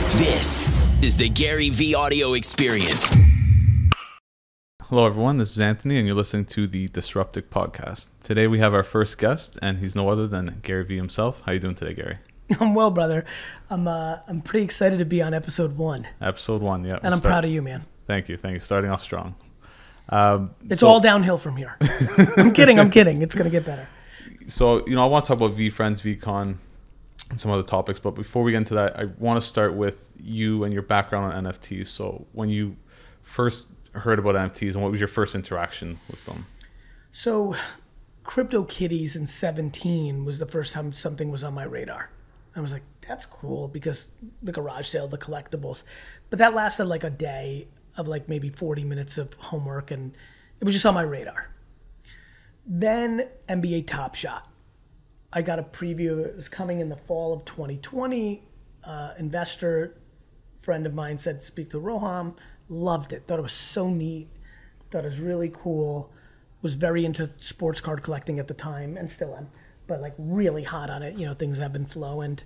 This is the Gary V Audio Experience. Hello, everyone. This is Anthony, and you're listening to the Disruptic Podcast. Today, we have our first guest, and he's no other than Gary V himself. How you doing today, Gary? I'm well, brother. I'm pretty excited to be on episode 1. Episode 1, yeah. And I'm proud of you, man. Thank you. Starting off strong. It's all downhill from here. I'm kidding. It's going to get better. So, I want to talk about VeeFriends, VeeCon, and some other topics. But before we get into that, I want to start with you and your background on NFTs. So when you first heard about NFTs, and what was your first interaction with them? So CryptoKitties in 2017 was the first time something was on my radar. I was like, that's cool, because the garage sale, the collectibles. But that lasted like a day of like maybe 40 minutes of homework, and it was just on my radar. Then NBA Top Shot. I got a preview. It was coming in the fall of 2020. Investor friend of mine said, speak to Roham. Loved it. Thought it was so neat. Thought it was really cool. Was very into sports card collecting at the time, and still am, but like really hot on it. Things ebb and flow, and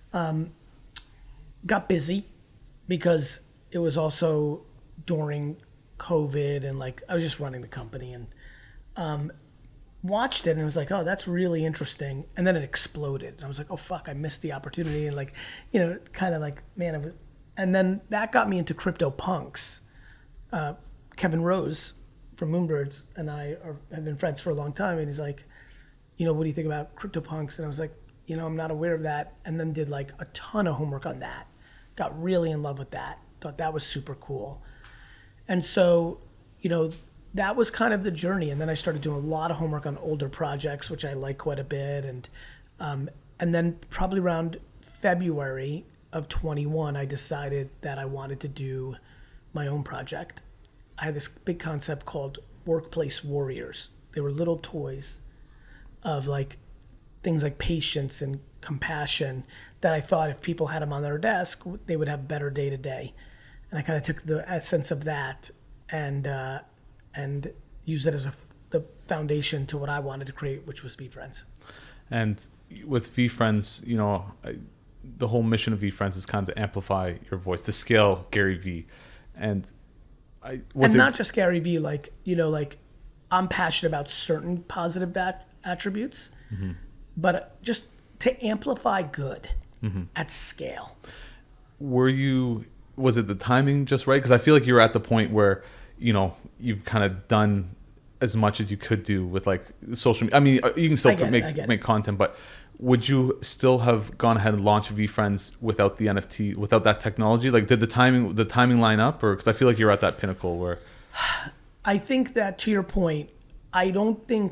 got busy because it was also during COVID, and like I was just running the company, and watched it, and it was like, oh, that's really interesting. And then it exploded, and I was like, oh fuck, I missed the opportunity, and like, kind of like, man, it was. And then that got me into CryptoPunks. Kevin Rose from Moonbirds and I have been friends for a long time, and he's like, what do you think about CryptoPunks? And I was like, I'm not aware of that. And then did like a ton of homework on that. Got really in love with that. Thought that was super cool. And so, that was kind of the journey. And then I started doing a lot of homework on older projects, which I like quite a bit. And then probably around February of 21, I decided that I wanted to do my own project. I had this big concept called Workplace Warriors. They were little toys of like things like patience and compassion that I thought if people had them on their desk, they would have a better day to day. And I kind of took the essence of that and used it as the foundation to what I wanted to create, which was VeeFriends. And with VeeFriends, the whole mission of VeeFriends is kind of to amplify your voice, to scale Gary V. And not just Gary V, like I'm passionate about certain positive attributes, mm-hmm. but just to amplify good mm-hmm. at scale. Was it the timing just right? Because I feel like you're at the point where, you've kind of done as much as you could do with like social media. I mean, you can still make content, but would you still have gone ahead and launched VeeFriends without the NFT, without that technology? Like, did the timing line up, or because I feel like you're at that pinnacle where? I think that, to your point, the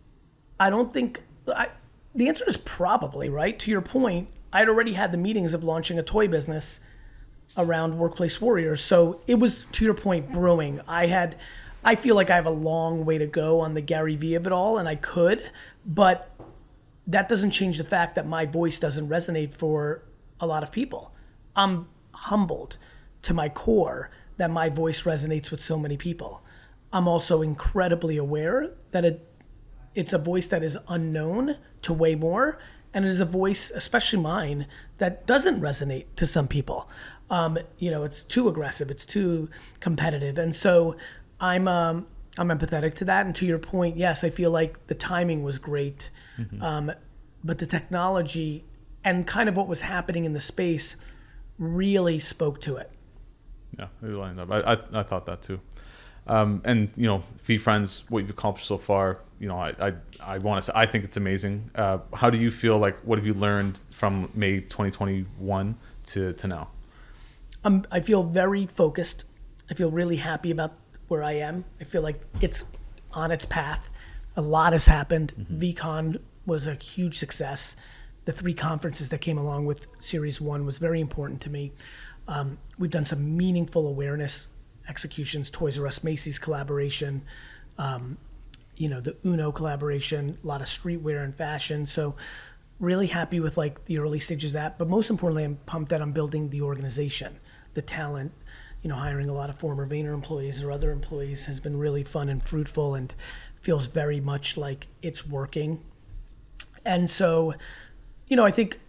answer is probably, right? To your point, I'd already had the meetings of launching a toy business around Workplace Warriors, so it was, to your point, brewing. I feel like I have a long way to go on the Gary V of it all, and I could, but that doesn't change the fact that my voice doesn't resonate for a lot of people. I'm humbled to my core that my voice resonates with so many people. I'm also incredibly aware that it's a voice that is unknown to way more, and it is a voice, especially mine, that doesn't resonate to some people. It's too aggressive, it's too competitive, and so I'm empathetic to that. And to your point, yes, I feel like the timing was great, mm-hmm. But the technology and kind of what was happening in the space really spoke to it. Yeah, it lined up. I thought that too. And VeeFriends, what you've accomplished so far, I want to say I think it's amazing. How do you feel? Like, what have you learned from May 2021 to now? I feel very focused. I feel really happy about where I am. I feel like it's on its path. A lot has happened. Mm-hmm. VeeCon was a huge success. The 3 conferences that came along with Series 1 was very important to me. We've done some meaningful awareness executions, Toys R Us, Macy's collaboration, the Uno collaboration, a lot of streetwear and fashion. So really happy with like the early stages of that. But most importantly, I'm pumped that I'm building the organization, the talent. Hiring a lot of former Vayner employees or other employees has been really fun and fruitful, and feels very much like it's working. And so, I think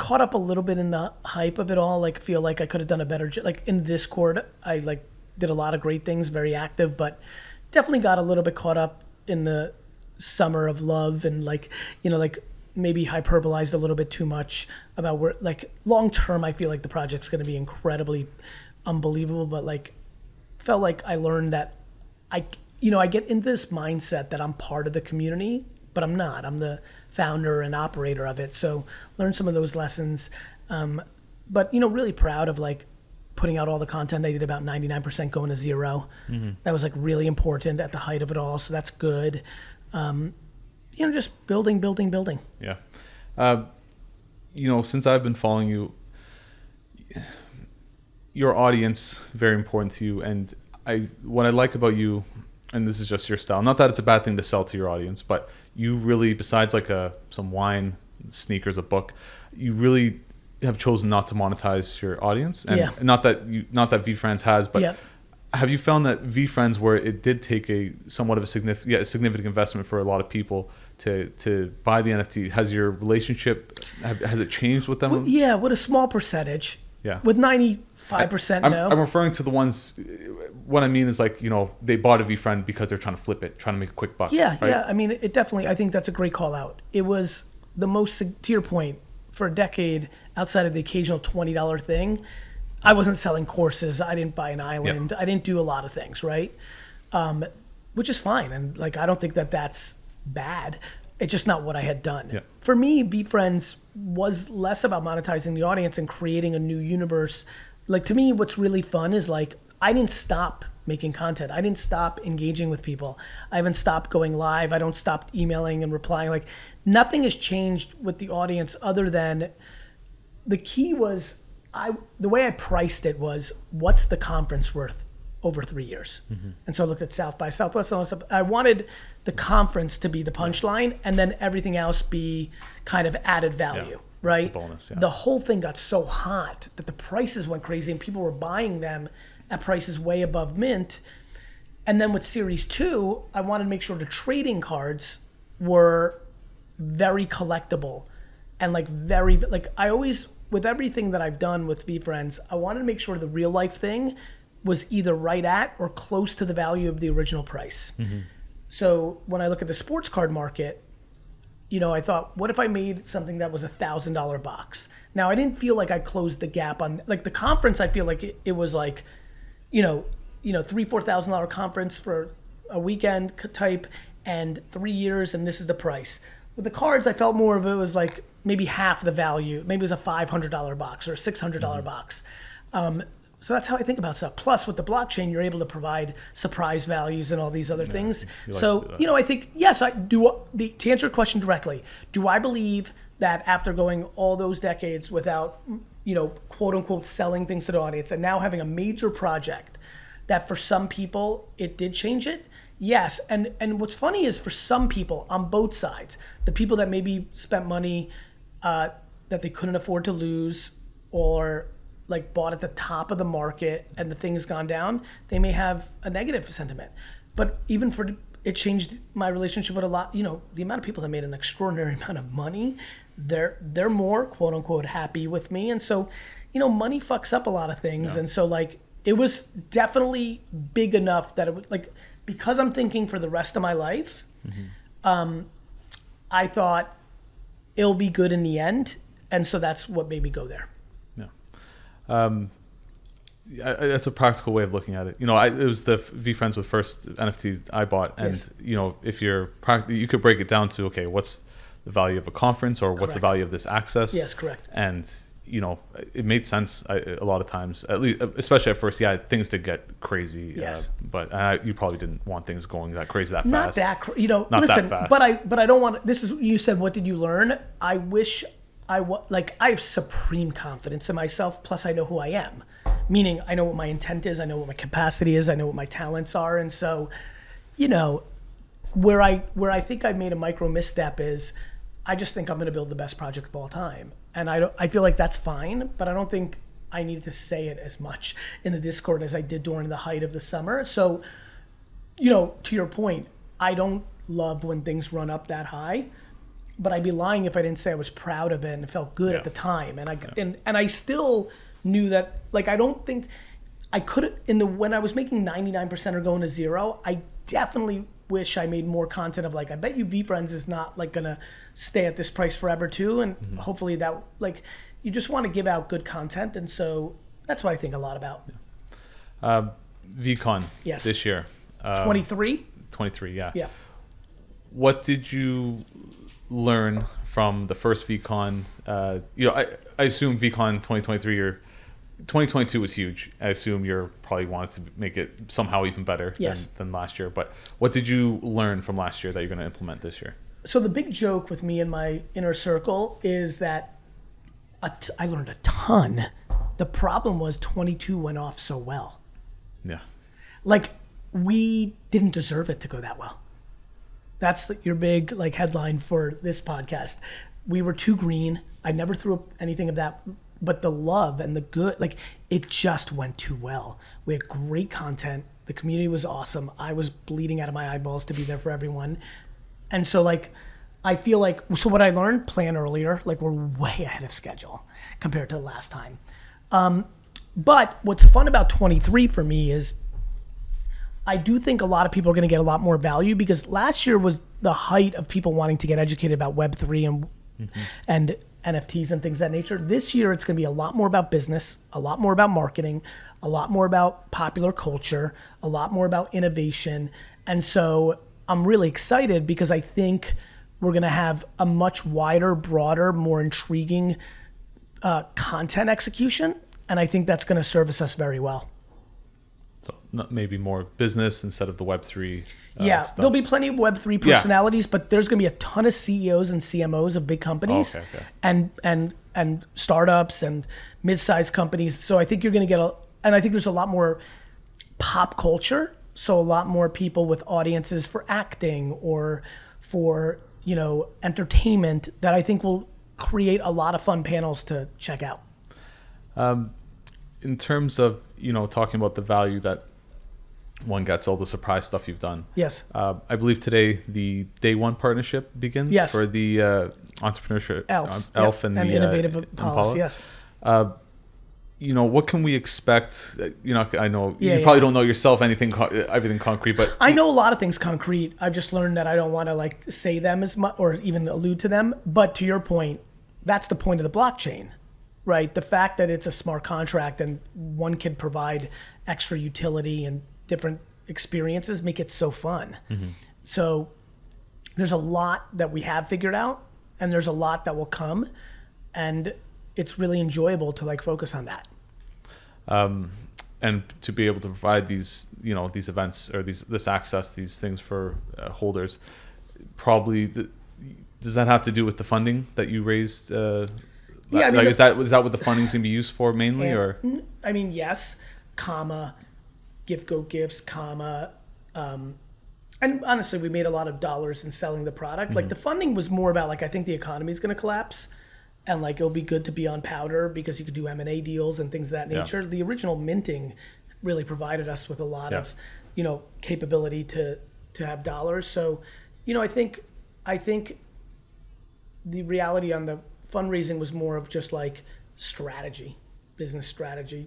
caught up a little bit in the hype of it all. Like, feel like I could have done a better job. Like in Discord, I like did a lot of great things, very active, but definitely got a little bit caught up in the summer of love and like, like maybe hyperbolized a little bit too much about where, like, long term, I feel like the project's going to be incredibly unbelievable, but like felt like I learned that I get into this mindset that I'm part of the community, but I'm not. I'm the founder and operator of it. So learned some of those lessons. But, really proud of like putting out all the content. I did about 99% going to zero. Mm-hmm. That was like really important at the height of it all. So that's good. Just building. Yeah. Since I've been following you, your audience, very important to you. And what I like about you, and this is just your style, not that it's a bad thing to sell to your audience, but you really, besides like some wine, sneakers, a book, you really have chosen not to monetize your audience. And not that VeeFriends has, but have you found that VeeFriends, where it did take a somewhat of a significant investment for a lot of people to buy the NFT, has your relationship, has it changed with them? Well, with a small percentage. Yeah. With 95%, no. I'm referring to the ones, what I mean is like, they bought a VeeFriend because they're trying to flip it, trying to make a quick buck. Yeah, right? yeah. I mean, it definitely, I think that's a great call out. It was the most, to your point, for a decade, outside of the occasional $20 thing, I wasn't selling courses. I didn't buy an island. Yeah. I didn't do a lot of things, right? Which is fine. And like, I don't think that that's bad. It's just not what I had done. Yeah. For me, VeeFriends was less about monetizing the audience and creating a new universe. Like, to me, what's really fun is like, I didn't stop making content. I didn't stop engaging with people. I haven't stopped going live. I don't stop emailing and replying. Like, nothing has changed with the audience other than the key was the way I priced it was, what's the conference worth over 3 years? Mm-hmm. And so I looked at South by Southwest and all that stuff. I wanted the conference to be the punchline and then everything else be kind of added value, right? The bonus, The whole thing got so hot that the prices went crazy and people were buying them at prices way above mint. And then with Series 2, I wanted to make sure the trading cards were very collectible and like very, like I always, with everything that I've done with VeeFriends, I wanted to make sure the real life thing was either right at or close to the value of the original price. Mm-hmm. So when I look at the sports card market, I thought, what if I made something that was $1,000 box? Now, I didn't feel like I closed the gap on, like the conference, I feel like it was like, $3,000-$4,000 conference for a weekend type and 3 years, and this is the price. With the cards, I felt more of it was like maybe half the value. Maybe it was a $500 box or a $600 box. So that's how I think about stuff. Plus, with the blockchain, you're able to provide surprise values and all these other things. So, I think, yes, I do. To answer your question directly, do I believe that after going all those decades without, quote unquote, selling things to the audience and now having a major project, that for some people it did change it? Yes. And what's funny is for some people on both sides, the people that maybe spent money that they couldn't afford to lose or like bought at the top of the market and the thing's gone down, they may have a negative sentiment. But even for it changed my relationship with a lot, the amount of people that made an extraordinary amount of money, they're more quote unquote happy with me. And so, money fucks up a lot of things. Yeah. And so like, it was definitely big enough that it would like, because I'm thinking for the rest of my life, I thought it'll be good in the end. And so that's what made me go there. That's a practical way of looking at it. It was the VeeFriends with first NFT I bought, and if you're you could break it down to, okay, what's the value of a conference, or what's the value of this access? Yes, correct. And it made sense a lot of times, at least, especially at first. Yeah, things did get crazy. Yes, but you probably didn't want things going that crazy that fast. Not listen, that fast. But I don't want. This is, you said, what did you learn? I wish. I have supreme confidence in myself, plus I know who I am. Meaning I know what my intent is, I know what my capacity is, I know what my talents are. And so, where I think I made a micro misstep is I just think I'm going to build the best project of all time. And I feel like that's fine, but I don't think I needed to say it as much in the Discord as I did during the height of the summer. So, to your point, I don't love when things run up that high. but I'd be lying if I didn't say I was proud of it and it felt good at the time. And I still knew that, like, I don't think I could when I was making 99% or going to zero, I definitely wish I made more content of, like, I bet you VeeFriends is not like gonna stay at this price forever too, and hopefully that, like, you just want to give out good content, and so that's what I think a lot about. VeeCon this year. 23? 23, yeah. Yeah. What did you learn from the first VeeCon? I assume VeeCon 2023 or 2022 was huge. I assume you're probably wanted to make it somehow even better than last year. But what did you learn from last year that you're going to implement this year? So the big joke with me and my inner circle is that I learned a ton. The problem was 22 went off so well. Yeah. Like, we didn't deserve it to go that well. That's your big, like, headline for this podcast. We were too green. I never threw up anything of that, but the love and the good, like, it just went too well. We had great content. The community was awesome. I was bleeding out of my eyeballs to be there for everyone. And so, like, I feel like, so what I learned, plan earlier, like, we're way ahead of schedule compared to the last time. But what's fun about 23 for me is I do think a lot of people are going to get a lot more value, because last year was the height of people wanting to get educated about Web3 and NFTs and things of that nature. This year, it's going to be a lot more about business, a lot more about marketing, a lot more about popular culture, a lot more about innovation. And so I'm really excited because I think we're going to have a much wider, broader, more intriguing content execution. And I think that's going to service us very well. So maybe more business instead of the Web3 stuff. There'll be plenty of Web3 personalities, but there's going to be a ton of CEOs and CMOs of big companies and startups and mid-sized companies. So I think you're going to get and I think there's a lot more pop culture. So a lot more people with audiences for acting or for, entertainment that I think will create a lot of fun panels to check out. In terms of, talking about the value that one gets, all the surprise stuff you've done. Yes. I believe today the Day One partnership begins for the entrepreneurship Elf and the Innovative Impala. Yes. What can we expect? I know you probably don't know yourself everything concrete, but I know a lot of things concrete. I've just learned that I don't want to say them as much or even allude to them. But to your point, that's the point of the blockchain. Right, the fact that it's a smart contract and one can provide extra utility and different experiences make it so fun. So there's a lot that we have figured out, and there's a lot that will come, and it's really enjoyable to focus on that. And to be able to provide these events or this access, these things for holders, probably does that have to do with the funding that you raised? Is that what the funding is going to be used for mainly, or? I mean, yes, GiftGo Gifts, and honestly, we made a lot of dollars in selling the product. Like, the funding was more about, I think the economy is going to collapse, and it'll be good to be on powder because you could do M&A deals and things of that nature. The original minting really provided us with a lot of, capability to have dollars. So, I think the reality on the fundraising was more of just strategy, business strategy.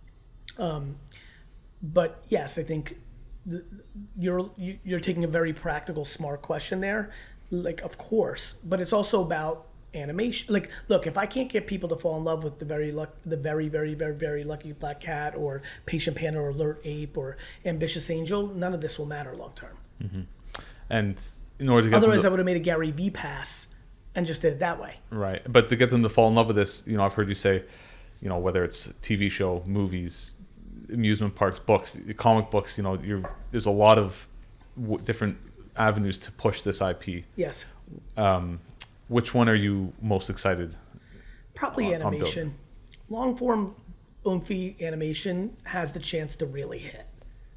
But yes, I think you're taking a very practical, smart question there. Of course, but it's also about animation. Look, if I can't get people to fall in love with the very, very, very, very lucky black cat or patient panda or alert ape or ambitious angel, none of this will matter long term. And in order to get otherwise, I would have made a Gary Vee pass and just did it that way. Right. But to get them to fall in love with this, I've heard you say, whether it's TV show, movies, amusement parks, books, comic books, there's a lot of different avenues to push this IP. Yes. Which one are you most excited? Probably animation. Long form oomphy animation has the chance to really hit.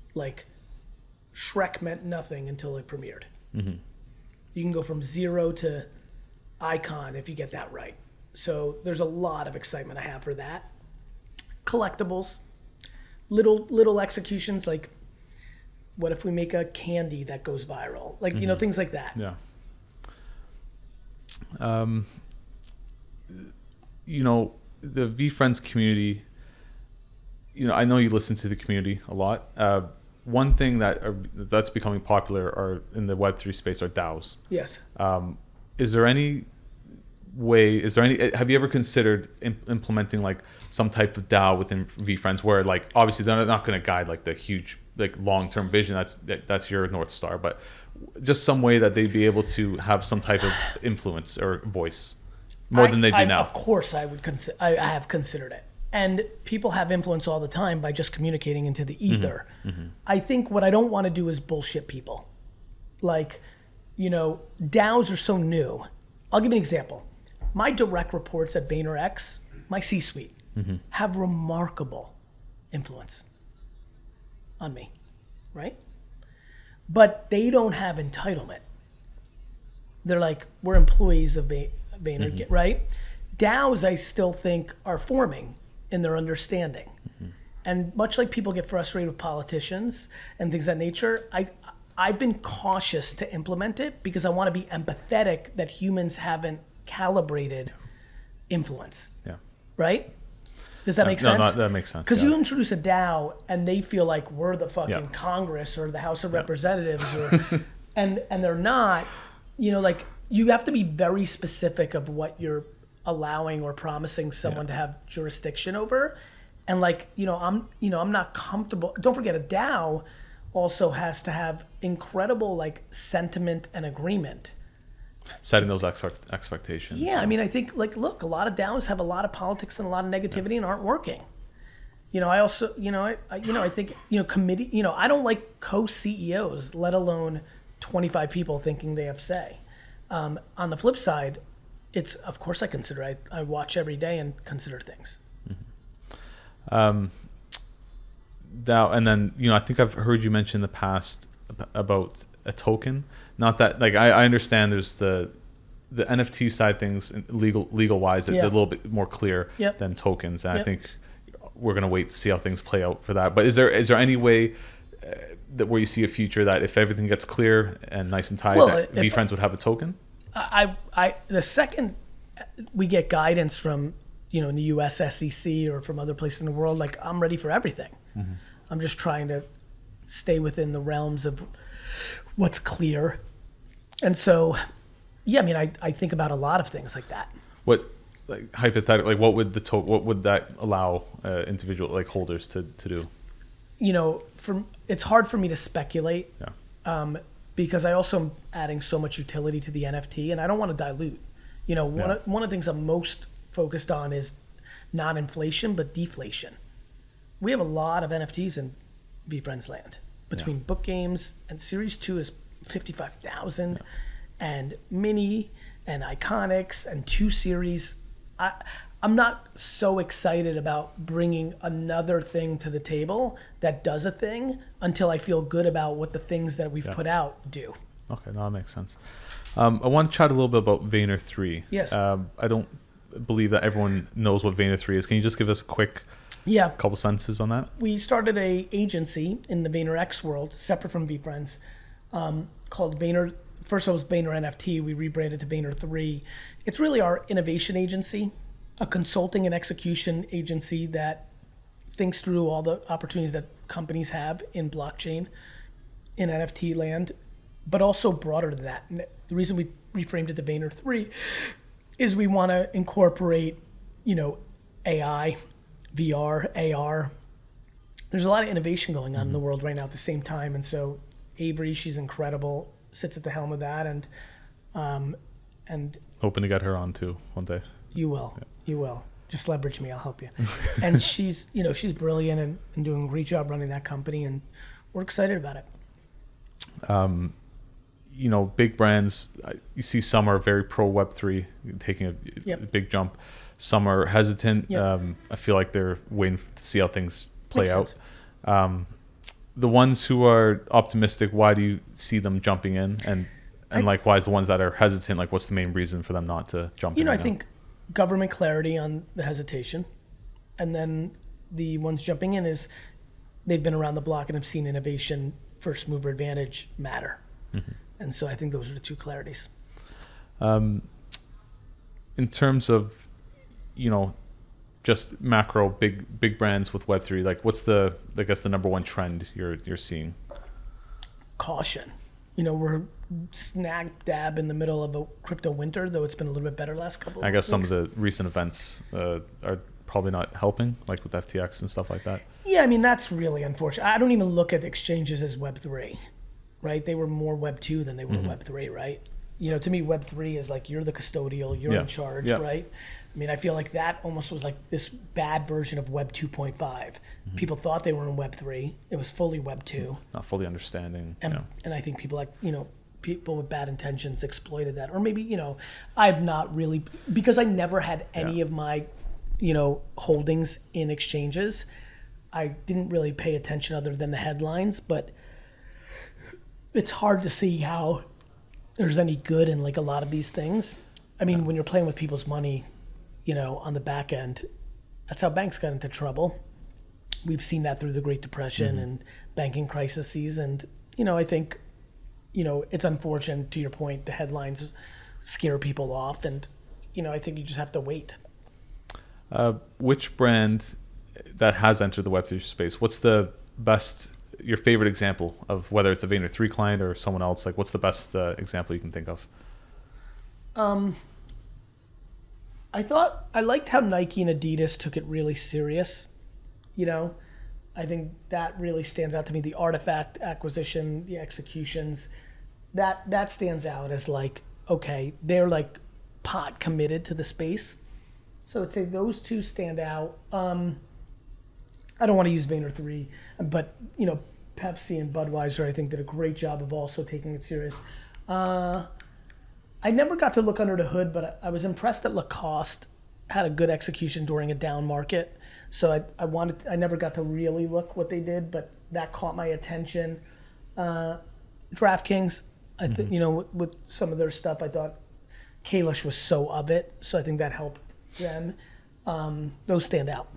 Shrek meant nothing until it premiered. You can go from zero to icon if you get that right. So there's a lot of excitement I have for that. Collectibles, little executions, what if we make a candy that goes viral? Things like that. Yeah. You know, the VeeFriends community, you know, I know you listen to the community a lot. One thing that's becoming popular in the Web3 space are DAOs. Yes. Have you ever considered implementing like some type of DAO within VeeFriends where, like, obviously they're not going to guide like the huge, like, long-term vision, that's your North Star, but just some way that they'd be able to have some type of influence or voice more than they do now? Of course I would I have considered it. And people have influence all the time by just communicating into the ether. I think what I don't want to do is bullshit people. Like, you know, DAOs are so new. I'll give you an example. My direct reports at VaynerX, my C-suite, have remarkable influence on me, right? But they don't have entitlement. They're like, we're employees of Vayner, right? DAOs, I still think, are forming in their understanding. And much like people get frustrated with politicians and things of that nature, I've been cautious to implement it because I want to be empathetic that humans haven't calibrated influence. Yeah. Right? Does that make sense? No, that makes sense. Because you introduce a DAO and they feel like we're the fucking Congress or the House of Representatives, or, and they're not. You know, like, you have to be very specific of what you're allowing or promising someone to have jurisdiction over. And, like, I'm not comfortable. Don't forget, a DAO also has to have incredible, like, sentiment and agreement. Setting those expectations. Yeah, I mean, I think, like, look, a lot of DAOs have a lot of politics and a lot of negativity and aren't working. You know, I also, I think, committee, I don't like co-CEOs, let alone 25 people thinking they have say. On the flip side, it's, of course I consider, I watch every day and consider things. Now, and then, I think I've heard you mention in the past about a token. Not that, like, I understand there's the NFT side things, legal wise, it's a little bit more clear than tokens. And I think we're going to wait to see how things play out for that. But is there any way that where you see a future that if everything gets clear and nice and tight, that VeeFriends would have a token? The second we get guidance from, in the US SEC or from other places in the world, like, I'm ready for everything. I'm just trying to stay within the realms of what's clear. And so, I mean, I think about a lot of things like that. What, like, hypothetically, like, what would that allow individual, like, holders to do? It's hard for me to speculate because I also am adding so much utility to the NFT, and I don't want to dilute. One of the things I'm most focused on is not inflation, but deflation. We have a lot of NFTs in VeeFriends land. Between book games and Series 2 is 55,000, and Mini and Iconics and 2 Series. I'm not so excited about bringing another thing to the table that does a thing until I feel good about what the things that we've put out do. Okay, no, that makes sense. I want to chat a little bit about Vayner 3. Yes. I don't believe that everyone knows what Vayner 3 is. Can you just give us a quick couple sentences on that? We started a agency in the VaynerX world, separate from VeeFriends, called Vayner. First it was Vayner NFT. We rebranded to Vayner 3. It's really our innovation agency, a consulting and execution agency that thinks through all the opportunities that companies have in blockchain, in NFT land, but also broader than that. And the reason we reframed it to Vayner 3 is we want to incorporate, AI, VR, AR. There's a lot of innovation going on in the world right now at the same time. And so Avery, she's incredible, sits at the helm of that. And hoping to get her on too one day. You will. Yeah. You will. Just leverage me. I'll help you. And she's brilliant and doing a great job running that company. And we're excited about it. Big brands, you see some are very pro Web3, taking a big jump. Some are hesitant. I feel like they're waiting to see how things play out. The ones who are optimistic, why do you see them jumping in? And likewise, the ones that are hesitant, like, what's the main reason for them not to jump in? I think government clarity on the hesitation. And then the ones jumping in is they've been around the block and have seen innovation, first mover advantage matter. And so I think those are the two clarities. in terms of, just macro big brands with Web3, like what's the number one trend you're seeing? Caution. We're smack dab in the middle of a crypto winter, though it's been a little bit better last couple of weeks. I guess some of the recent events are probably not helping, like with FTX and stuff like that. Yeah, I mean, that's really unfortunate. I don't even look at exchanges as Web3, right? They were more Web2 than they were Web3, right? To me, Web3 is like you're the custodial, you're in charge, right? I mean, I feel like that almost was like this bad version of Web 2.5. People thought they were in Web 3. It was fully Web 2. Not fully understanding. And I think people people with bad intentions exploited that. Or maybe, I've not really, because I never had any of my, holdings in exchanges. I didn't really pay attention other than the headlines, but it's hard to see how there's any good in like a lot of these things. I mean, when you're playing with people's money, on the back end, that's how banks got into trouble. We've seen that through the Great Depression and banking crises. And, I think, it's unfortunate, to your point, the headlines scare people off. And, I think you just have to wait. Which brand that has entered the Web3 space, what's your favorite example of, whether it's a Vayner3 client or someone else? Like, what's the best example you can think of? I liked how Nike and Adidas took it really serious. I think that really stands out to me. The Artifact acquisition, the executions, that stands out as like, okay, they're like pot committed to the space. So I'd say those two stand out. I don't want to use Vayner3, but Pepsi and Budweiser, I think, did a great job of also taking it serious. I never got to look under the hood, but I was impressed that Lacoste had a good execution during a down market. So I never got to really look what they did, but that caught my attention. DraftKings, I think, with some of their stuff, I thought Kalish was so of it, so I think that helped them. Those stand out.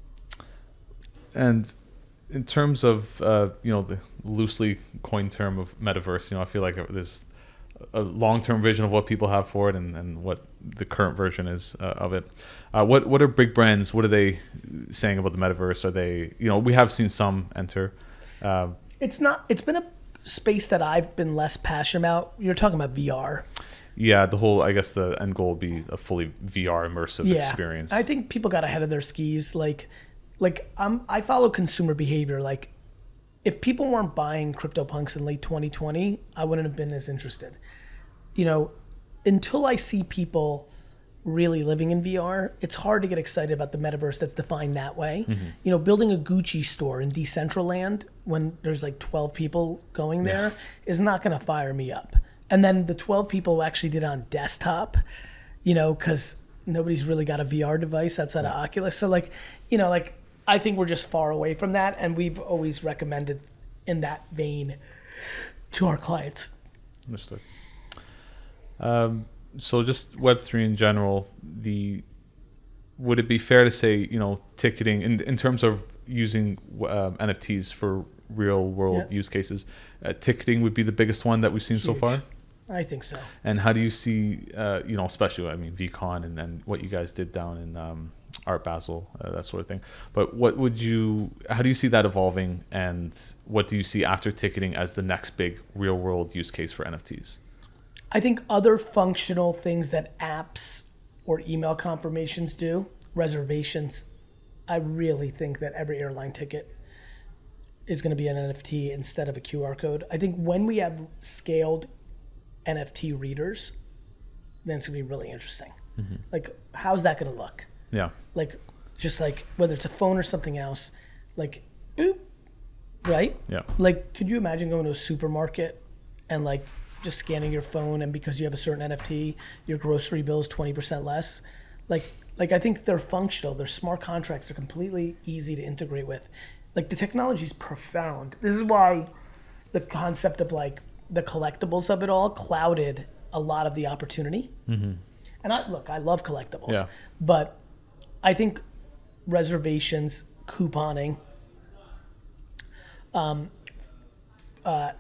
And in terms of the loosely coined term of metaverse, I feel like there's a long-term vision of what people have for it and what the current version is of it. What are big brands? What are they saying about the metaverse? Are they, we have seen some enter. It's been a space that I've been less passionate about. You're talking about VR. Yeah, I guess the end goal would be a fully VR immersive experience. I think people got ahead of their skis. I follow consumer behavior. Like, if people weren't buying CryptoPunks in late 2020, I wouldn't have been as interested. Until I see people really living in VR, it's hard to get excited about the metaverse that's defined that way. Building a Gucci store in Decentraland when there's like 12 people going there is not going to fire me up. And then the 12 people who actually did it on desktop, because nobody's really got a VR device outside of Oculus. So I think we're just far away from that, and we've always recommended in that vein to our clients. Understood. So just Web3 in general, would it be fair to say, ticketing in terms of using NFTs for real world use cases, ticketing would be the biggest one that we've seen so far? I think so. And how do you see, especially, VCon and what you guys did down in Art Basel, that sort of thing. But how do you see that evolving, and what do you see after ticketing as the next big real world use case for NFTs? I think other functional things that apps or email confirmations do, reservations. I really think that every airline ticket is going to be an NFT instead of a QR code. I think when we have scaled NFT readers, then it's going to be really interesting. Like, how's that going to look? Yeah. Just whether it's a phone or something else, boop, right? Yeah. Could you imagine going to a supermarket and just scanning your phone, and because you have a certain NFT, your grocery bill is 20% less? I think they're functional. They're smart contracts. They're completely easy to integrate with. The technology is profound. This is why the concept of the collectibles of it all clouded a lot of the opportunity. And I love collectibles, but I think reservations, couponing,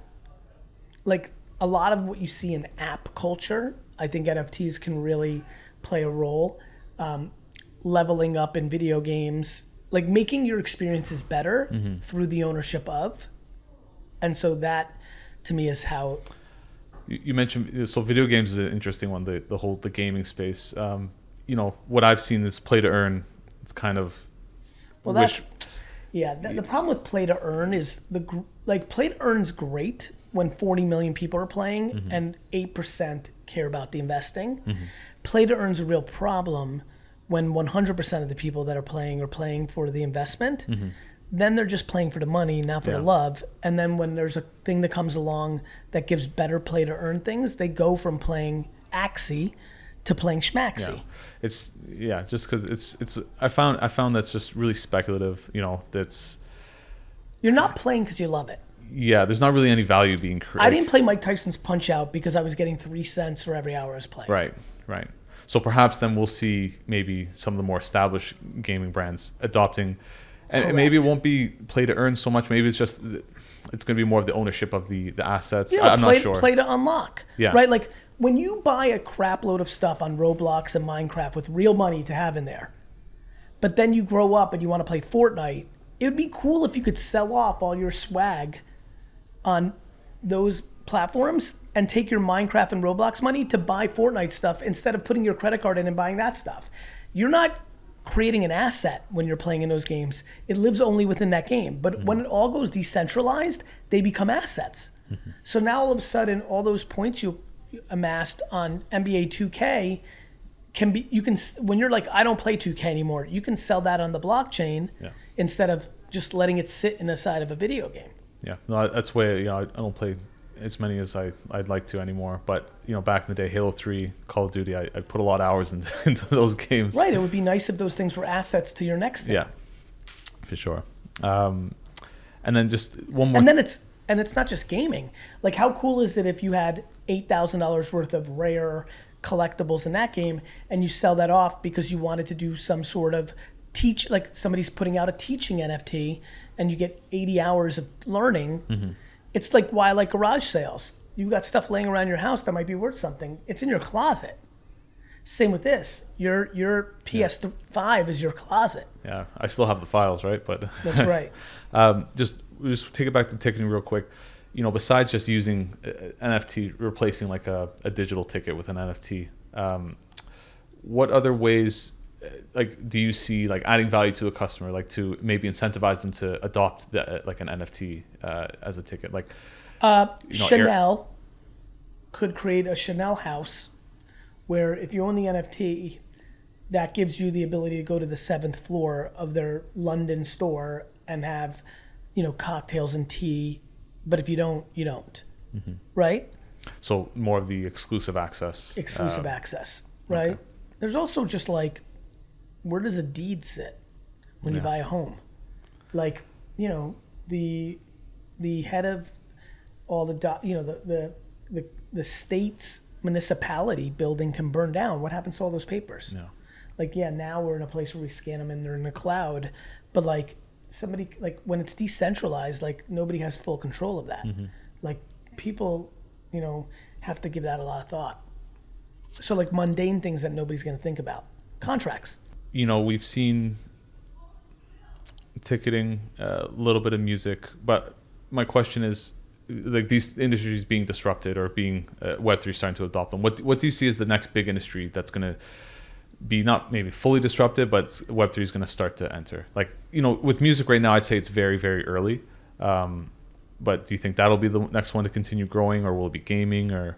a lot of what you see in app culture, I think NFTs can really play a role. Leveling up in video games, like making your experiences better through the ownership of. And so that to me is how. You mentioned, so video games is an interesting one, the gaming space. What I've seen is play to earn. It's kind of. Well, the problem with play to earn is play to earn's great when 40 million people are playing and 8% care about the investing. Play to earn's a real problem when 100% of the people that are playing for the investment. Then they're just playing for the money, not for the love. And then when there's a thing that comes along that gives better play to earn things, they go from playing Axie to playing Schmaxie. It's just because it's I found that's just really speculative. That's you're not playing because you love it. Yeah, there's not really any value being created. I didn't play Mike Tyson's Punch Out because I was getting 3 cents for every hour I was playing. Right. So perhaps then we'll see maybe some of the more established gaming brands adopting, and maybe it won't be play to earn so much. Maybe it's going to be more of the ownership of the assets. I'm not sure. Play to unlock. Yeah. Right. Like when you buy a crap load of stuff on Roblox and Minecraft with real money to have in there, but then you grow up and you want to play Fortnite, it would be cool if you could sell off all your swag on those platforms and take your Minecraft and Roblox money to buy Fortnite stuff instead of putting your credit card in and buying that stuff. You're not creating an asset when you're playing in those games. It lives only within that game. But when it all goes decentralized, they become assets. So now all of a sudden, all those points you amassed on NBA 2K when you're like, I don't play 2K anymore, you can sell that on the blockchain instead of just letting it sit in the side of a video game. Yeah, no, that's why I don't play as many as I'd like to anymore. But back in the day, Halo 3, Call of Duty, I put a lot of hours into those games. Right. It would be nice if those things were assets to your next thing. Yeah, for sure. And then just one more. And then it's not just gaming. Like, how cool is it if you had $8,000 worth of rare collectibles in that game and you sell that off because you wanted to do some sort of like somebody's putting out a teaching NFT and you get 80 hours of learning. It's like why I like garage sales. You've got stuff laying around your house that might be worth something. It's in your closet. Same with this. Your PS5 is your closet. Yeah, I still have the files, right? But that's right. Just take it back to ticketing real quick. Besides just using NFT, replacing like a digital ticket with an NFT, what other ways do you see like adding value to a customer, like to maybe incentivize them to adopt like an NFT as a ticket? Like Chanel could create a Chanel house where if you own the NFT, that gives you the ability to go to the 7th floor of their London store and have cocktails and tea. But if you don't, you don't. Right? So more of the exclusive access. Access, right? Okay. There's also just like, where does a deed sit when you buy a home? Like, the head of all the state's municipality building can burn down. What happens to all those papers? Yeah. Like, now we're in a place where we scan them and they're in the cloud. But like somebody, like when it's decentralized, like nobody has full control of that. Like people, have to give that a lot of thought. So like mundane things that nobody's going to think about. Contracts. We've seen ticketing, a little bit of music, but my question is, like these industries being disrupted or being Web3 starting to adopt them, what do you see as the next big industry that's going to be not maybe fully disrupted, but Web3 is going to start to enter? Like, with music right now, I'd say it's very, very early. But do you think that'll be the next one to continue growing, or will it be gaming, or?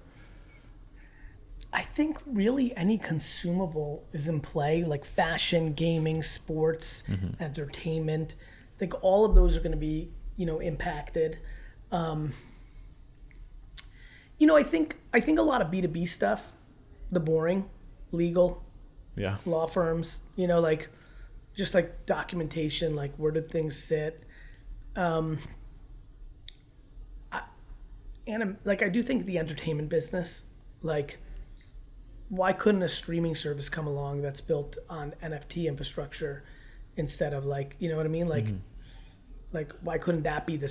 I think really any consumable is in play, like fashion, gaming, sports, entertainment. I think all of those are going to be, impacted. I think a lot of B2B stuff, the boring, legal, law firms, like just like documentation, like where did things sit? I do think the entertainment business, like, why couldn't a streaming service come along that's built on NFT infrastructure instead of like, you know what I mean? Like, like why couldn't that be the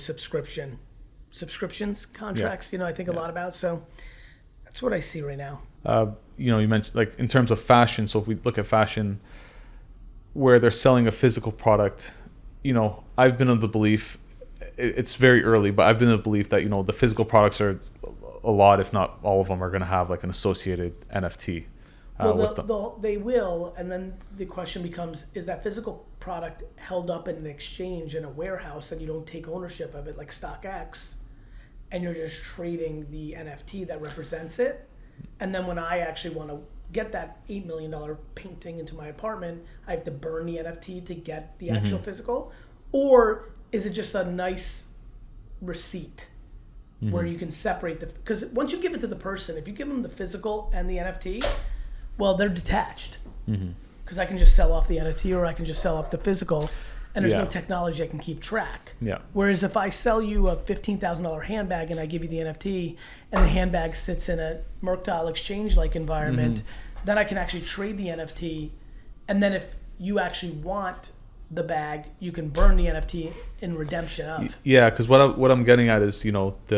subscriptions contracts? I think a lot about. So that's what I see right now. you mentioned like in terms of fashion. So if we look at fashion, where they're selling a physical product, I've been of the belief, it's very early, but I've been of the belief that the physical products are a lot, if not all of them, are going to have like an associated NFT. They will, and then the question becomes: is that physical product held up in an exchange in a warehouse, and you don't take ownership of it like StockX, and you're just trading the NFT that represents it? And then when I actually want to get that $8 million painting into my apartment, I have to burn the NFT to get the actual physical? Or is it just a nice receipt where you can separate because once you give it to the person, if you give them the physical and the NFT, well, they're detached. Because I can just sell off the NFT or I can just sell off the physical, and there's no technology I can keep track. Yeah. Whereas if I sell you a $15,000 handbag and I give you the NFT and the handbag sits in a Mercantile Exchange-like environment, then I can actually trade the NFT. And then if you actually want the bag, you can burn the NFT in redemption of. Yeah, because what I'm getting at is,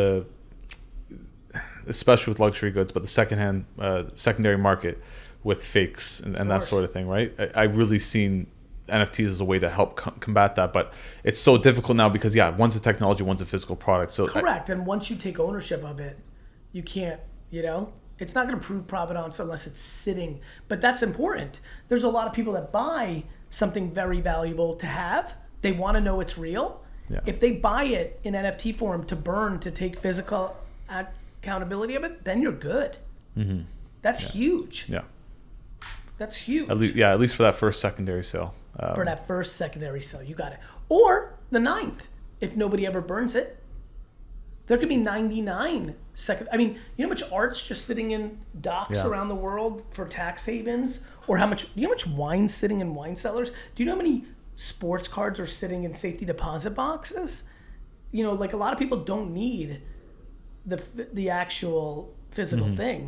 especially with luxury goods, but the secondary market with fakes and that sort of thing, right? I've really seen NFTs as a way to help combat that, but it's so difficult now because one's a technology, one's a physical product. So correct, and once you take ownership of it, you can't, it's not going to prove provenance unless it's sitting. But that's important. There's a lot of people that buy something very valuable to have. They want to know it's real. Yeah. If they buy it in NFT form to burn, to take physical accountability of it, then you're good. That's huge. Yeah. That's huge. At least for that first secondary sale. For that first secondary sale, you got it. Or the 9th, if nobody ever burns it. There could be 99 second. I mean, you know how much art's just sitting in docks around the world for tax havens? Or how much wine's sitting in wine cellars? Do you know how many sports cards are sitting in safety deposit boxes? Like a lot of people don't need the actual physical thing.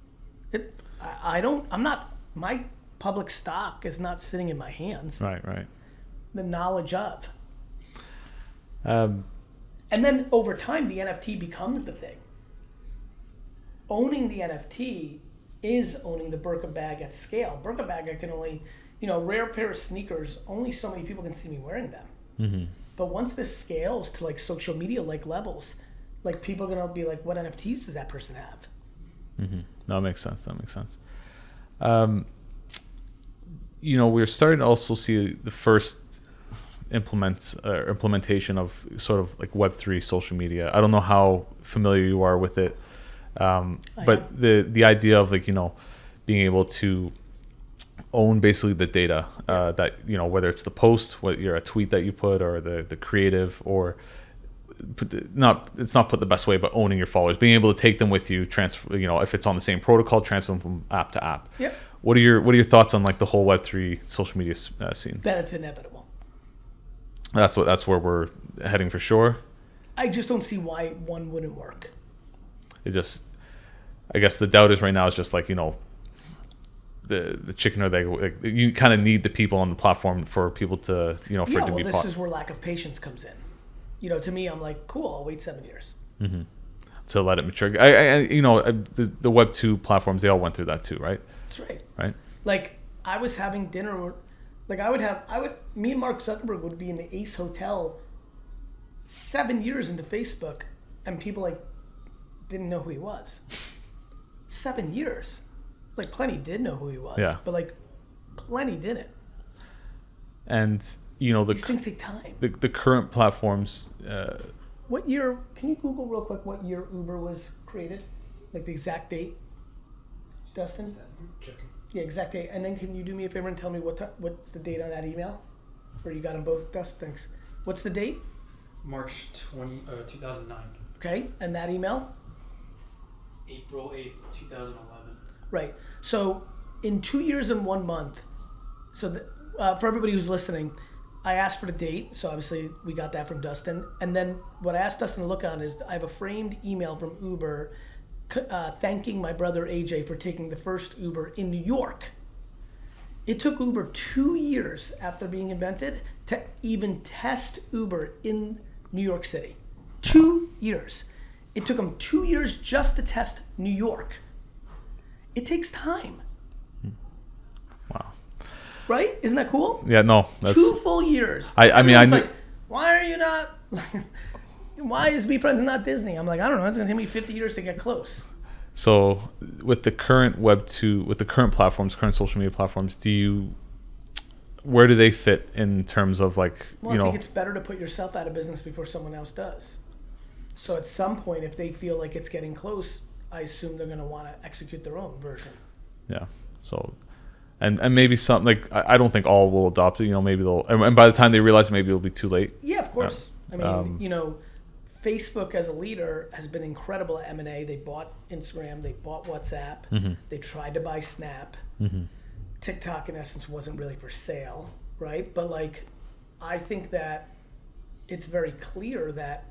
My public stock is not sitting in my hands. Right. The knowledge of. And then over time, the NFT becomes the thing. Owning the NFT is owning the Birkin bag at scale. Birkin bag, I can only, rare pair of sneakers, only so many people can see me wearing them. But once this scales to like social media like levels, like people are going to be like, what NFTs does that person have? No, that makes sense. We're starting to also see the first implementation of sort of like Web3 social media. I don't know how familiar you are with it, but the idea of like being able to own basically the data that whether it's the post, a tweet that you put, or the creative, or it's not put the best way, but owning your followers, being able to take them with you, transfer, if it's on the same protocol, transfer them from app to app. Yep. What are your thoughts on like the whole Web3 social media scene? That it's inevitable. That's where we're heading for sure. I just don't see why one wouldn't work. I guess the doubt is right now is just like the chicken or the egg. Like, you kind of need the people on the platform for people to for it to be. This is where lack of patience comes in. To me, I'm like, cool, I'll wait 7 years. To let it mature. The Web 2 platforms, they all went through that too, right? That's right. Right. Like I was having dinner. Like me and Mark Zuckerberg would be in the Ace Hotel 7 years into Facebook, and people didn't know who he was. 7 years. Like plenty did know who he was, but plenty didn't. And these things take time. The current platforms. What year? Can you Google real quick what year Uber was created? Like the exact date, Dustin? Checking. Yeah, exact date. And then can you do me a favor and tell me what's the date on that email? Or you got them both, Dustin? Thanks. What's the date? March 2009. Okay, and that email? April 8th, 2011. Right. So in 2 years and 1 month, so for everybody who's listening, I asked for the date, so obviously we got that from Dustin. And then what I asked Dustin to look on is I have a framed email from Uber thanking my brother AJ for taking the first Uber in New York. It took Uber 2 years after being invented to even test Uber in New York City. 2 years. It took them 2 years just to test New York. It takes time. Wow. Right? Isn't that cool? Yeah, no. That's, 2 full years. I mean, I knew, like, why are you not... why is VeeFriends not Disney? I'm like, I don't know. It's going to take me 50 years to get close. So with the current Web2, with the current platforms, current social media platforms, where do they fit in terms of like, well, I think it's better to put yourself out of business before someone else does. So at some point, if they feel like it's getting close, I assume they're going to want to execute their own version. Yeah. So, and maybe some, like, I don't think all will adopt it, maybe they'll, and by the time they realize it, maybe it'll be too late. Yeah, of course. I mean, Facebook as a leader has been incredible at M&A. They bought Instagram, they bought WhatsApp, they tried to buy Snap. TikTok in essence wasn't really for sale, right? But like, I think that it's very clear that,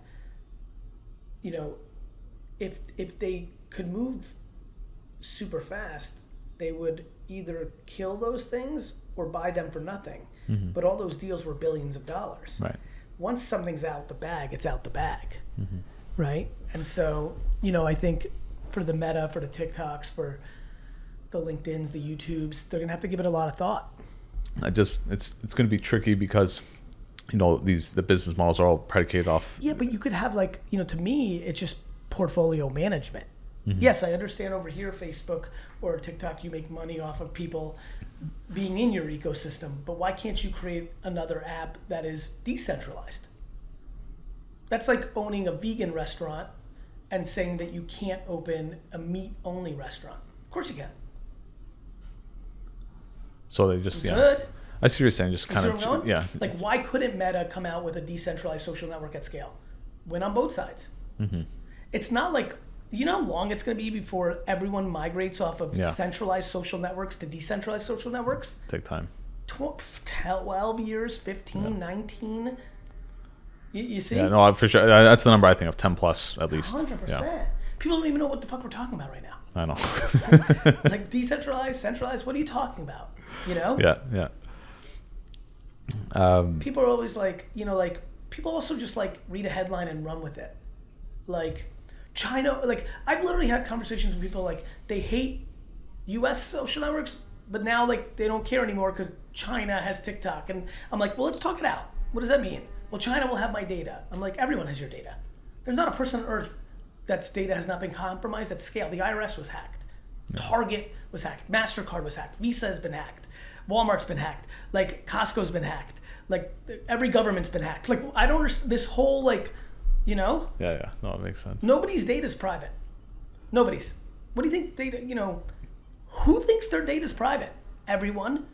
if they could move super fast, they would either kill those things or buy them for nothing. But all those deals were billions of dollars. Right. Once something's out the bag, it's out the bag, right? And so, I think for the Meta, for the TikToks, for the LinkedIns, the YouTubes, they're gonna have to give it a lot of thought. It's going to be tricky because, the business models are all predicated off. Yeah, but you could have to me, it's just portfolio management. Yes, I understand over here, Facebook or TikTok, you make money off of people being in your ecosystem, but why can't you create another app that is decentralized? That's like owning a vegan restaurant and saying that you can't open a meat-only restaurant. Of course you can. So they just, Good. I see what you're saying, just kind of, yeah. Like, why couldn't Meta come out with a decentralized social network at scale? Win on both sides. It's not like, you know how long it's going to be before everyone migrates off of centralized social networks to decentralized social networks? Take time. 12 years, 15, 19. You see? Yeah, no, for sure. That's the number I think of, 10 plus at least. 100%. Yeah. People don't even know what the fuck we're talking about right now. I know. Like decentralized, centralized, what are you talking about? Yeah. People are always like, people also just like read a headline and run with it. Like China, like I've literally had conversations with people like they hate US social networks, but now like they don't care anymore because China has TikTok. And I'm like, well, let's talk it out. What does that mean? Well, China will have my data. I'm like, everyone has your data. There's not a person on earth that's data has not been compromised at scale. The IRS was hacked. Target was hacked. MasterCard was hacked. Visa has been hacked. Walmart's been hacked. Like Costco's been hacked. Like every government's been hacked. Like I don't understand this whole like, Yeah. No, it makes sense. Nobody's data is private. Nobody's. What do you think data, who thinks their data is private? Everyone.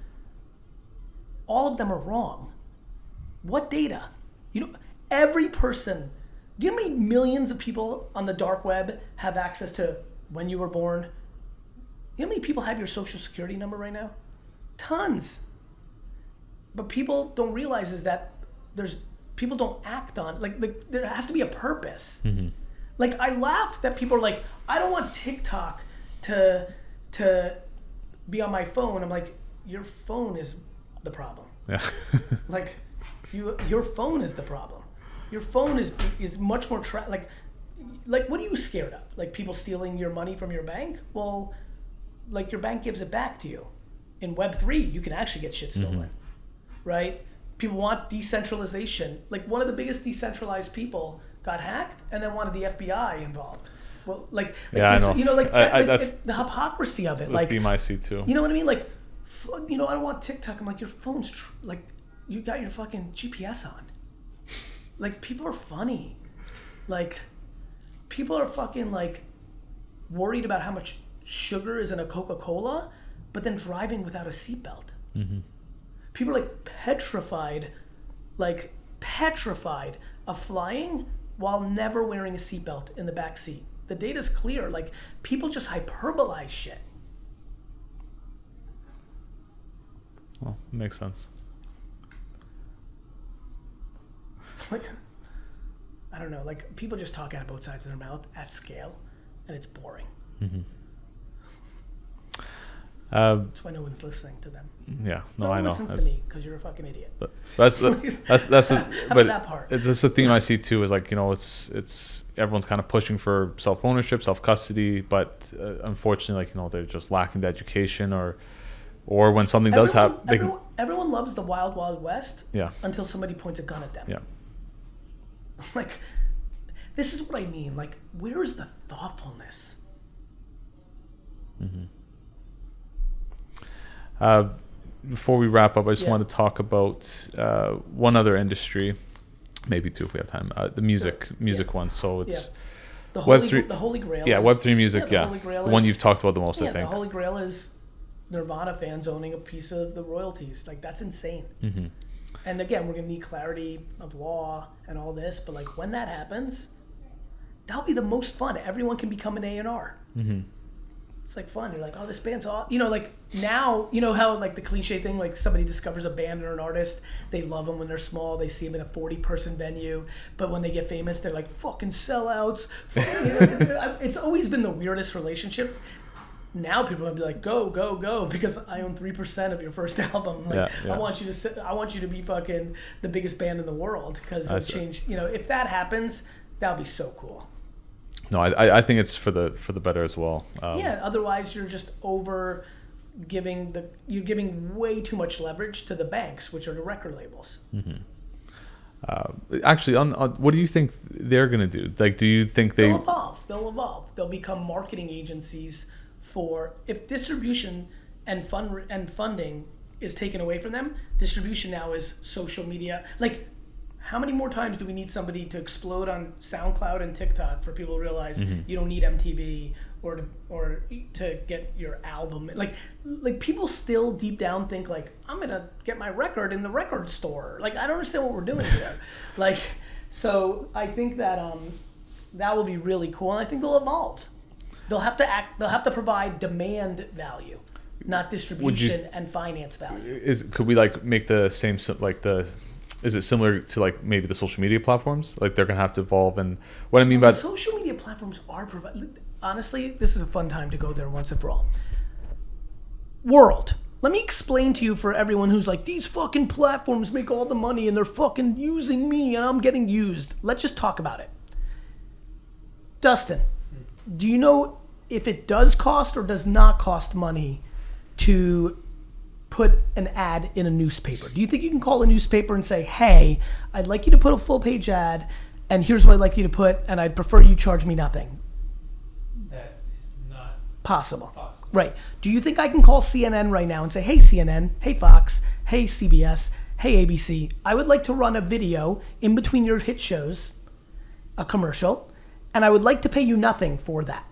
All of them are wrong. What data? Every person. Do you know how many millions of people on the dark web have access to when you were born? You know how many people have your social security number right now? Tons. But people don't realize is that people don't act on, like there has to be a purpose. Like I laugh that people are like, I don't want TikTok to be on my phone. I'm like, your phone is the problem. Yeah. Like your phone is the problem. Your phone is much more like what are you scared of? Like people stealing your money from your bank? Well, like your bank gives it back to you. In Web3, you can actually get shit stolen, right? People want decentralization. Like one of the biggest decentralized people got hacked and then wanted the FBI involved. Well, I know. That's the hypocrisy of it. The like theme I see too. You know what I mean? Like, I don't want TikTok. I'm like, your phone's like, you got your fucking GPS on. Like people are funny. Like people are fucking like worried about how much sugar is in a Coca-Cola, but then driving without a seatbelt. People are like petrified of flying while never wearing a seatbelt in the back seat. The data's clear. Like people just hyperbolize shit. Well, makes sense. Like, I don't know. Like people just talk out of both sides of their mouth at scale, and it's boring. That's why no one's listening to them. Yeah, no I one know. listens to me because you're a fucking idiot. That's the How about that part? That's the theme I see too. Is like it's everyone's kind of pushing for self-ownership, self-custody, but unfortunately, like, you know, they're just lacking the education, or when something does happen, everyone loves the wild, wild west. Yeah. Until somebody points a gun at them. Yeah. Like, this is what I mean. Like, where is the thoughtfulness? Before we wrap up, I just want to talk about one other industry, maybe two if we have time. The music one. So it's the Holy Grail. Yeah, Web3 music. The Holy Grail the one you've talked about the most. I think the Holy Grail is Nirvana fans owning a piece of the royalties. Like, that's insane. And again, we're gonna need clarity of law and all this, but like, when that happens, that'll be the most fun. Everyone can become an A&R. It's like fun. You're like, oh, this band's all, you know, like now, you know how like the cliche thing, like somebody discovers a band or an artist, they love them when they're small, they see them in a 40-person venue, but when they get famous, they're like fucking sellouts. It's always been the weirdest relationship. Now people are gonna be like, go, go, go, because I own 3% of your first album. Like, I want you to be fucking the biggest band in the world, because it'll change. You know, if that happens, that'll be so cool. No, I think it's for the better as well. Otherwise you're just giving way too much leverage to the banks, which are the record labels. Actually, on what do you think they're gonna do? Like, do you think they'll evolve? They'll become marketing agencies for, if distribution and funding is taken away from them. Distribution now is social media. Like, how many more times do we need somebody to explode on SoundCloud and TikTok for people to realize you don't need MTV or to get your album? Like people still deep down think like, I'm gonna get my record in the record store. Like, I don't understand what we're doing here. Like, so I think that that will be really cool, and I think they'll evolve. They'll have to provide demand value, not distribution and finance value. Could we like make the same is it similar to like maybe the social media platforms? Like, they're gonna have to evolve, and what I mean by social media platforms are honestly, this is a fun time to go there once and for all. World. Let me explain to you, for everyone who's like, these fucking platforms make all the money and they're fucking using me and I'm getting used. Let's just talk about it. Dustin, do you know if it does cost or does not cost money to put an ad in a newspaper? Do you think you can call a newspaper and say, hey, I'd like you to put a full page ad, and here's what I'd like you to put, and I'd prefer you charge me nothing? That is not possible. Right. Do you think I can call CNN right now and say, hey CNN, hey Fox, hey CBS, hey ABC, I would like to run a video in between your hit shows, a commercial, and I would like to pay you nothing for that?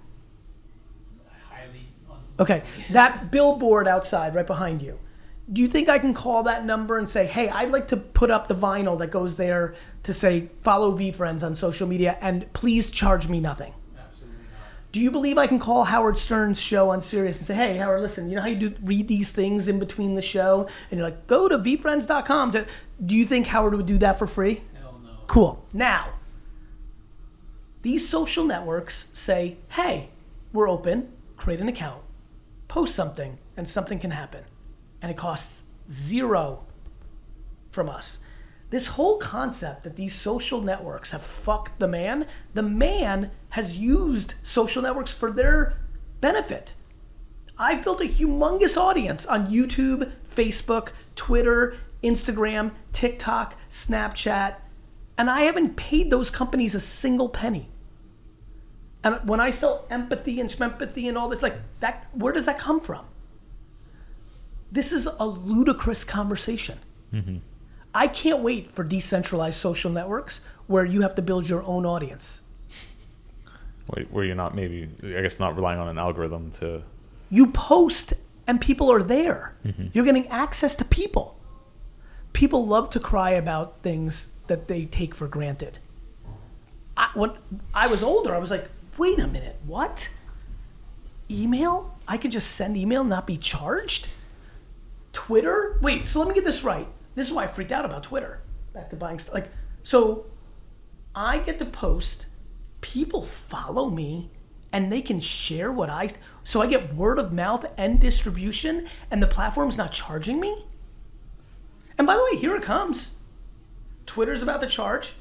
Okay, that billboard outside right behind you. Do you think I can call that number and say, hey, I'd like to put up the vinyl that goes there to say, follow VeeFriends on social media, and please charge me nothing? Absolutely not. Do you believe I can call Howard Stern's show on Sirius and say, hey, Howard, listen, you know how you read these things in between the show? And you're like, go to VeeFriends.com. Do you think Howard would do that for free? Hell no. Cool. Now, these social networks say, hey, we're open, create an account, post something, and something can happen. And it costs $0 from us. This whole concept that these social networks have fucked the man has used social networks for their benefit. I've built a humongous audience on YouTube, Facebook, Twitter, Instagram, TikTok, Snapchat, and I haven't paid those companies a single penny. And when I sell empathy and schmempathy and all this, like that, where does that come from? This is a ludicrous conversation. I can't wait for decentralized social networks where you have to build your own audience. Where you're not not relying on an algorithm to... You post and people are there. You're getting access to people. People love to cry about things that they take for granted. When I was older, I was like, wait a minute, what? Email? I could just send email and not be charged? Twitter? Wait, so let me get this right. This is why I freaked out about Twitter. Back to buying stuff. So I get to post, people follow me, and they can share so I get word of mouth and distribution, and the platform's not charging me? And by the way, here it comes. Twitter's about to charge.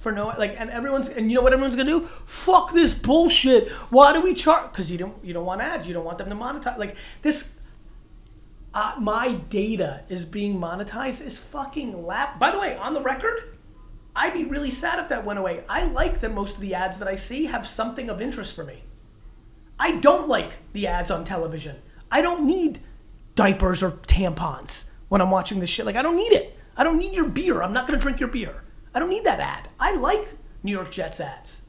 for no, like, and you know what everyone's gonna do? Fuck this bullshit. Why do we charge? Because you don't want ads. You don't want them to monetize. Like this, my data is being monetized is fucking lap. By the way, on the record, I'd be really sad if that went away. I like that most of the ads that I see have something of interest for me. I don't like the ads on television. I don't need diapers or tampons when I'm watching this shit. Like, I don't need it. I don't need your beer. I'm not gonna drink your beer. I don't need that ad. I like New York Jets ads.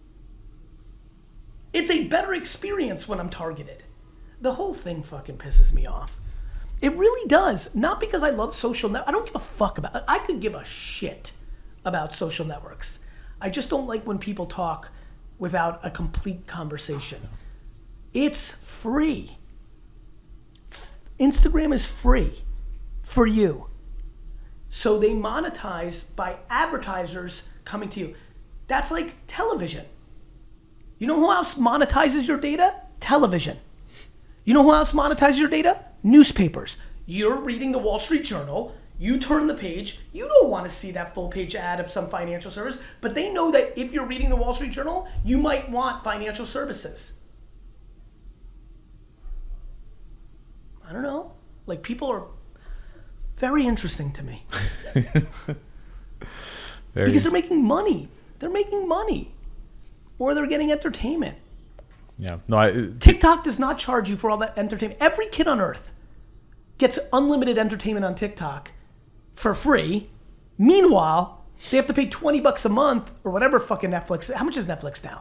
It's a better experience when I'm targeted. The whole thing fucking pisses me off. It really does. Not because I love social networks. I don't give a fuck about it. I could give a shit about social networks. I just don't like when people talk without a complete conversation. It's free. Instagram is free for you. So they monetize by advertisers coming to you. That's like television. You know who else monetizes your data? Television. You know who else monetizes your data? Newspapers. You're reading the Wall Street Journal. You turn the page. You don't want to see that full page ad of some financial service, but they know that if you're reading the Wall Street Journal, you might want financial services. I don't know. Like, people are very interesting to me. Because they're making money. They're making money. Or they're getting entertainment. Yeah. No, TikTok does not charge you for all that entertainment. Every kid on earth gets unlimited entertainment on TikTok for free. Meanwhile, they have to pay $20 a month or whatever fucking Netflix. How much is Netflix now?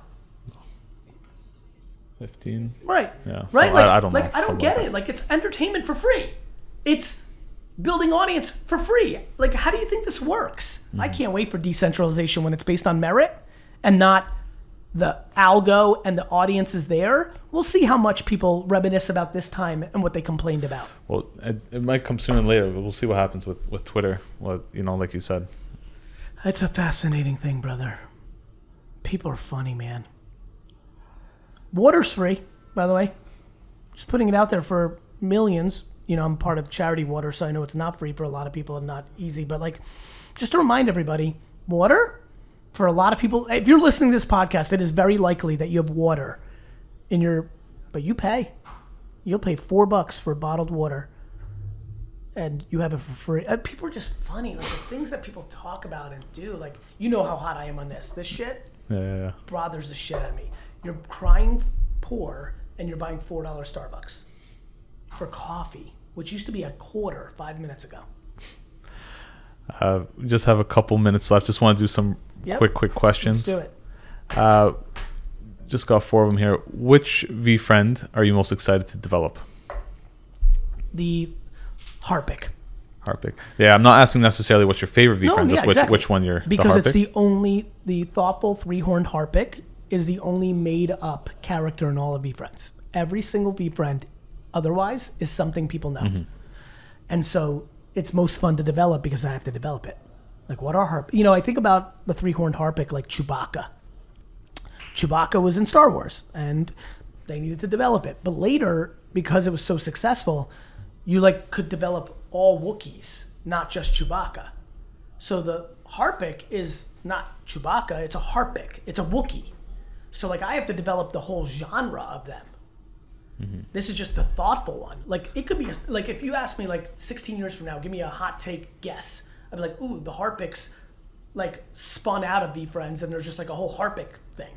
15. Right. Yeah. Right. So like, I don't know. I don't get it. Like, it's entertainment for free. It's building audience for free. Like, how do you think this works? I can't wait for decentralization when it's based on merit and not the algo and the audience is there. We'll see how much people reminisce about this time and what they complained about. Well, it might come sooner or later. We'll see what happens with Twitter. What, like you said. It's a fascinating thing, brother. People are funny, man. Water's free, by the way. Just putting it out there for millions. You know, I'm part of Charity Water, so I know it's not free for a lot of people and not easy. But, like, just to remind everybody, water, for a lot of people, if you're listening to this podcast, it is very likely that you have water in your, but you pay. You'll pay $4 for bottled water, and you have it for free. People are just funny. Like, the things that people talk about and do, like, you know how hot I am on this. This shit Yeah. bothers the shit out of me. You're crying poor, and you're buying $4 Starbucks for coffee, which used to be $0.25 5 minutes ago. We just have a couple minutes left. Just want to do some quick questions. Let's do it. Just got 4 of them here. Which VFriend are you most excited to develop? The Harpic. Harpic. Yeah, I'm not asking necessarily what's your favorite VFriend, just exactly. which one you're. Because it's the thoughtful 3-horned Harpic is the only made up character in all of VFriends. Every single VFriend otherwise is something people know. Mm-hmm. And so it's most fun to develop because I have to develop it. Like, what are Harpic? You know, I think about the 3-horned Harpic like Chewbacca. Chewbacca was in Star Wars, and they needed to develop it. But later, because it was so successful, you could develop all Wookiees, not just Chewbacca. So the Harpic is not Chewbacca, it's a Harpic. It's a Wookiee. So, I have to develop the whole genre of them. Mm-hmm. This is just the thoughtful one. It could be, if you ask me, 16 years from now, give me a hot take guess. I'd be like, ooh, the Harpics, spun out of VFriends, and there's just, a whole Harpic thing.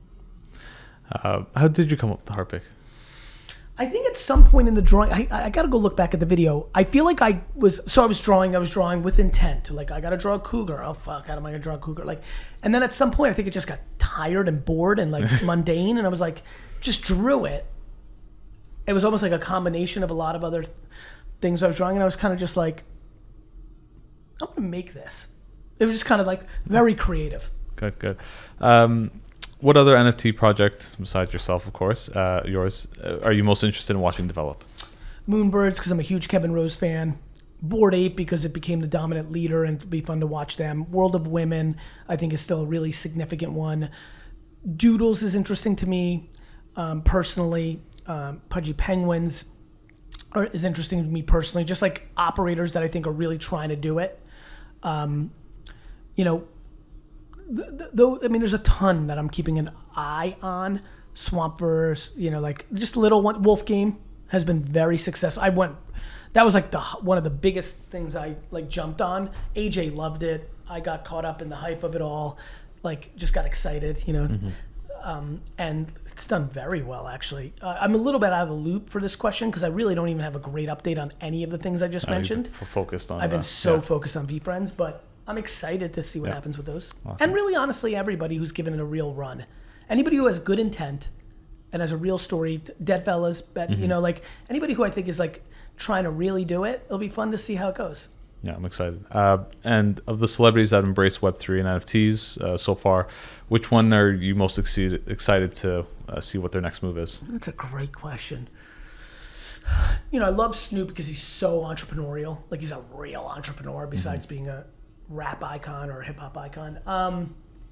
How did you come up with the Harpic? I think at some point in the drawing, I got to go look back at the video. I feel like I was drawing with intent. I got to draw a cougar. Oh, fuck, how am I going to draw a cougar? And then at some point, I think it just got tired and bored and, mundane, and I was just drew it. It was almost like a combination of a lot of other things I was drawing, and I was kind of just I'm going to make this. It was just kind of very creative. Good. What other NFT projects, besides yourself, of course, yours, are you most interested in watching develop? Moonbirds, because I'm a huge Kevin Rose fan. Bored Ape, because it became the dominant leader and it'd be fun to watch them. World of Women, I think, is still a really significant one. Doodles is interesting to me, personally. Pudgy Penguins is interesting to me personally, just operators that I think are really trying to do it. though, I mean, there's a ton that I'm keeping an eye on. Swampverse, like just little one. Wolf Game has been very successful. That was like one of the biggest things I like jumped on. AJ loved it. I got caught up in the hype of it all. Like, just got excited, and it's done very well, actually. I'm a little bit out of the loop for this question because I really don't even have a great update on any of the things I just mentioned. Focused on. I've been focused on VeeFriends, but I'm excited to see what happens with those. Awesome. And really, honestly, everybody who's given it a real run, anybody who has good intent and has a real story, Deadfellas, like anybody who I think is like trying to really do it, it'll be fun to see how it goes. Yeah, I'm excited. And of the celebrities that embrace Web3 and NFTs so far, which one are you most excited to see what their next move is? That's a great question. I love Snoop because he's so entrepreneurial. Like, he's a real entrepreneur besides being a rap icon or a hip hop icon.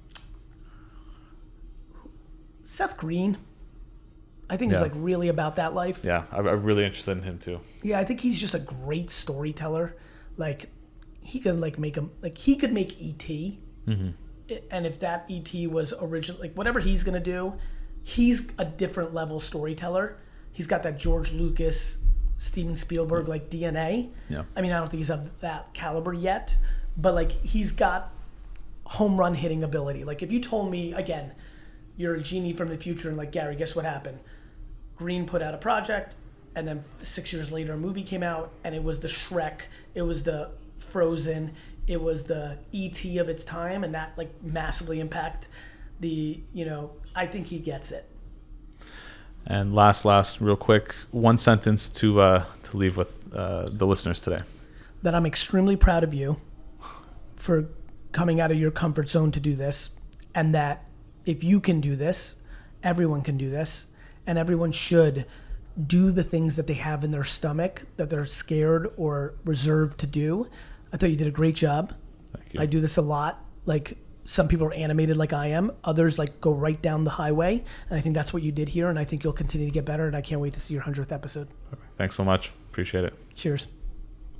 Seth Green, I think is like really about that life. Yeah, I'm really interested in him too. Yeah, I think he's just a great storyteller. Like, he could he could make E.T. And if that E.T. was original, like whatever he's gonna do, he's a different level storyteller. He's got that George Lucas, Steven Spielberg like DNA. Yeah. I mean, I don't think he's of that caliber yet, but like he's got home run hitting ability. Like, if you told me again, you're a genie from the future and like, Gary, guess what happened? Green put out a project, and then 6 years later a movie came out, and it was the Shrek, it was the Frozen, it was the E.T. of its time, and that like massively impact the, I think he gets it. And last, real quick, one sentence to leave with the listeners today. That I'm extremely proud of you for coming out of your comfort zone to do this, and that if you can do this, everyone can do this, and everyone should do the things that they have in their stomach that they're scared or reserved to do. I thought you did a great job. Thank you. I do this a lot. Like, some people are animated like I am. Others like go right down the highway. And I think that's what you did here. And I think you'll continue to get better. And I can't wait to see your 100th episode. Thanks so much. Appreciate it. Cheers.